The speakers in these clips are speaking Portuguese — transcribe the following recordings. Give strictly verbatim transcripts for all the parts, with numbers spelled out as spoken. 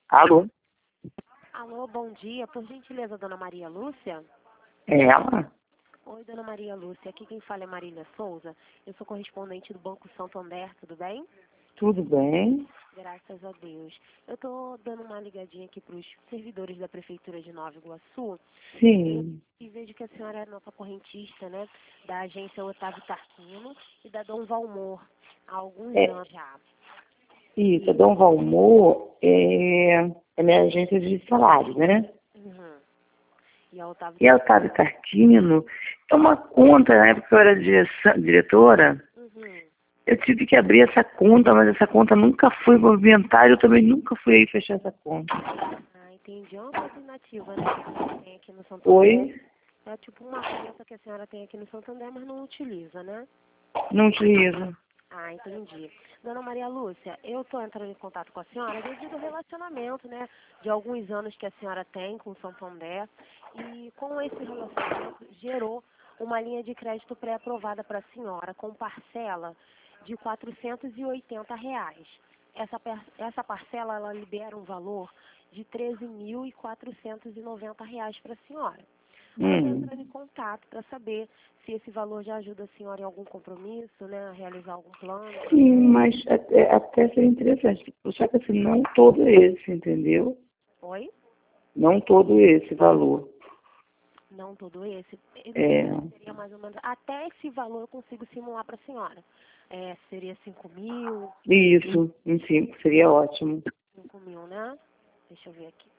Alô? Alô, bom dia. Por gentileza, dona Maria Lúcia? É ela? Oi, dona Maria Lúcia. Aqui quem fala é Marília Souza. Eu sou correspondente do Banco Santander, tudo bem? Tudo bem? Graças a Deus. Eu estou dando uma ligadinha aqui para os servidores da Prefeitura de Nova Iguaçu. Sim. E vejo que a senhora é nossa correntista, né? Da agência Otávio Tarquino e da Dom Valmor, há alguns É, anos já. isso, a Dom Valmor é, é minha agência de salário, né? Uhum. E a Otávio E a Otávio Tarquino é uma conta, na época que eu era direção- diretora, Uhum. eu tive que abrir essa conta, mas essa conta nunca foi movimentada, eu também nunca fui aí fechar essa conta. Ah, entendi. É uma coisa inativa, né? Que a senhora tem aqui no Santander. Oi? É tipo uma conta que a senhora tem aqui no Santander, mas não utiliza, né? Não utilizo. Ah, entendi. Dona Maria Lúcia, eu estou entrando em contato com a senhora devido ao relacionamento, né, de alguns anos que a senhora tem com o Santander. E com esse relacionamento gerou uma linha de crédito pré-aprovada para a senhora com parcela de quatrocentos e oitenta reais. Essa, per- essa parcela, ela libera um valor de treze mil e quatrocentos e noventa reais para a senhora. Eu estou Hum. entrando em contato para saber se esse valor já ajuda a senhora em algum compromisso, né, a realizar algum plano. Sim, mas até, até seria interessante. Só que assim, não todo esse, entendeu? Oi? Não todo esse valor. Não todo esse. Ele É, seria mais ou menos. Até esse valor eu consigo simular para a senhora. É, seria cinco mil, isso, em cinco, seria ótimo. cinco mil, né? Deixa eu ver aqui.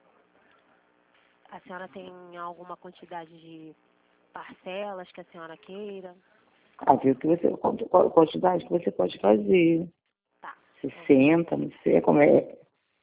A senhora tem alguma quantidade de parcelas que a senhora queira? A ver o que você, qual qual quantidade que você pode fazer. Tá. Sessenta, não sei como é.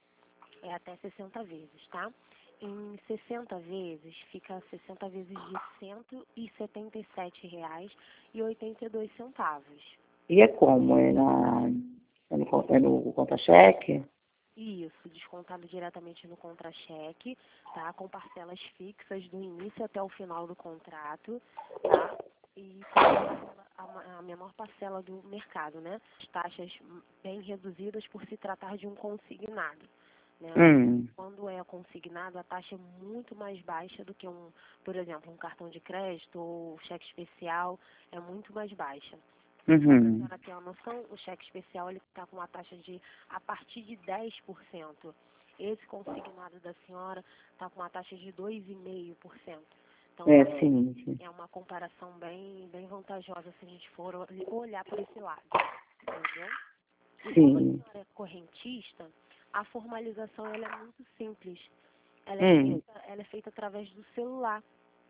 É até sessenta vezes, tá? Em sessenta vezes, fica sessenta vezes de cento e setenta e sete reais e oitenta e dois centavos. E é como? É, na, é, no, con- é no conta-cheque? Isso, descontado diretamente no contra-cheque, tá? Com parcelas fixas do início até o final do contrato, tá? E com a, parcela- a ma- a menor parcela do mercado, né? As taxas bem reduzidas por se tratar de um consignado, né? Hum, Quando é consignado, a taxa é muito mais baixa do que um, por exemplo, um cartão de crédito ou cheque especial, é muito mais baixa. Só para a uhum. senhora ter uma noção, o cheque especial ele está com uma taxa de a partir de dez por cento. Esse consignado da senhora está com uma taxa de dois vírgula cinco por cento. Então É, é, sim, sim. é uma comparação bem, bem vantajosa se a gente for olhar por esse lado. Entendeu? E como a Sim. senhora é correntista, a formalização ela é muito simples. Ela é Hum. feita, ela é feita através do celular.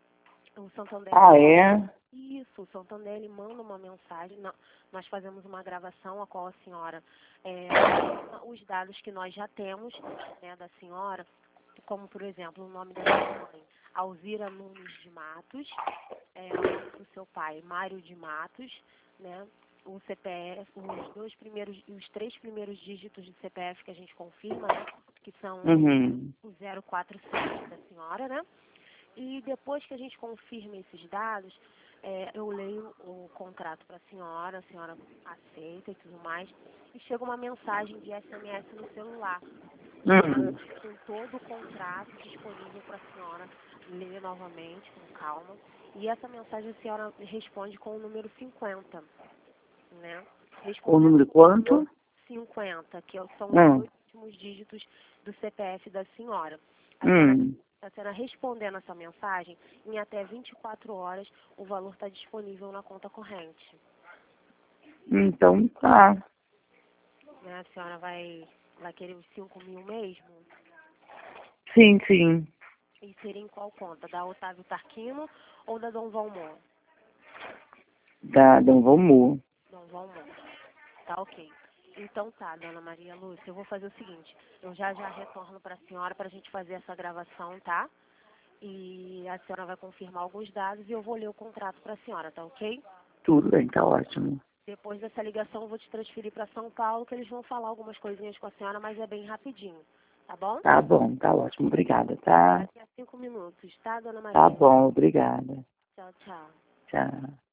O Santander Ah, é? isso, o Santander ele manda uma mensagem, nó- nós fazemos uma gravação a qual a senhora é, confirma os dados que nós já temos, né, da senhora, como por exemplo o nome da sua mãe, Alzira Nunes de Matos, é, o nome do seu pai, Mário de Matos, né, o C P F, os dois primeiros, os três primeiros dígitos do C P F que a gente confirma, né, que são Uhum. o zero quatro sete da senhora, né? E depois que a gente confirma esses dados, é, eu leio o contrato para a senhora, a senhora aceita e tudo mais, e chega uma mensagem de S M S no celular, Uhum. com todo o contrato disponível para a senhora ler novamente, com calma. E essa mensagem a senhora responde com o número cinquenta, né? O Respondendo número quanto? cinquenta, que são os Hum. dois últimos dígitos do C P F da senhora. A senhora, Hum. a senhora respondendo essa mensagem, em até vinte e quatro horas, o valor está disponível na conta corrente. Então tá. Né? A senhora vai, vai querer os cinco mil mesmo? Sim, sim. E seria em qual conta? Da Otávio Tarquino ou da Dom Valmor? Da Dom Valmor. Dom Valmor. Tá ok. Então tá, dona Maria Lúcia, eu vou fazer o seguinte, eu já já retorno para a senhora para a gente fazer essa gravação, tá? E a senhora vai confirmar alguns dados e eu vou ler o contrato para a senhora, tá ok? Tudo bem, tá ótimo. Depois dessa ligação eu vou te transferir para São Paulo, que eles vão falar algumas coisinhas com a senhora, mas é bem rapidinho, tá bom? Tá bom, tá ótimo. Obrigada, tá? Daqui a cinco minutos, tá, dona Tá Maria? bom, obrigada. Tchau, tchau. Tchau.